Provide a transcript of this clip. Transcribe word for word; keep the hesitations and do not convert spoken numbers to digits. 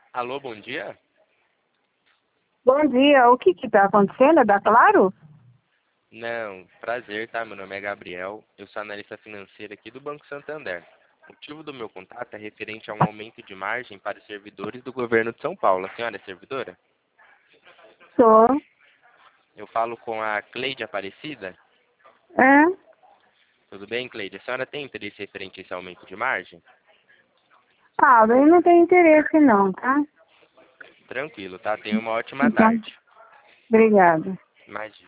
Alô, bom dia? Bom dia, o que que tá acontecendo? É da Claro? Não, prazer, tá? Meu nome é Gabriel, eu sou analista financeiro aqui do Banco Santander. O motivo do meu contato é referente a um aumento de margem para os servidores do governo de São Paulo. A senhora é servidora? Sou. Eu falo com a Cleide Aparecida. É? Tudo bem, Cleide? A senhora tem interesse referente a esse aumento de margem? Ah, eu não tenho interesse não, tá? Tranquilo, tá? Tenha uma ótima Então, tarde. obrigada. Imagina.